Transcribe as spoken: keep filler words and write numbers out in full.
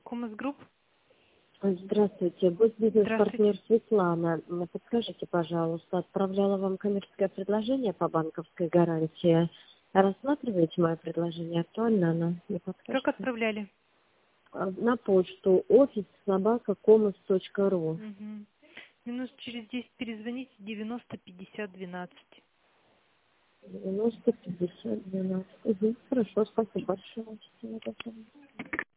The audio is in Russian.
Комас Групп. Здравствуйте, вот бизнес-партнер Здравствуйте. Светлана. М, Подскажите, пожалуйста, отправляла вам коммерческое предложение по банковской гарантии. Рассматриваете мое предложение? Актуально оно? Не Как подскажете? отправляли? А, На почту офис собака комас точка ру. Угу. Минут через десять перезвоните, девяносто пятьдесят двенадцать. девяносто пятьдесят двенадцать. Угу, хорошо, спасибо большое.